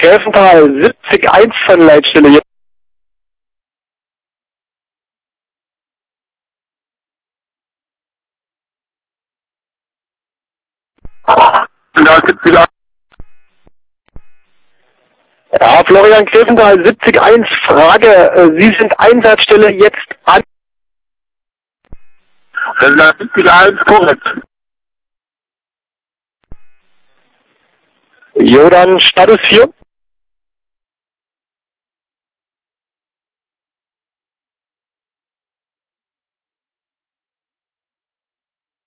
Gräfenthal 70-1 von Leitstelle jetzt. Ja, 70-1. Ja, Florian Gräfenthal 70-1, Frage, Sie sind Einsatzstelle jetzt an. Das ist 70-1 korrekt. Jo, dann Status 4.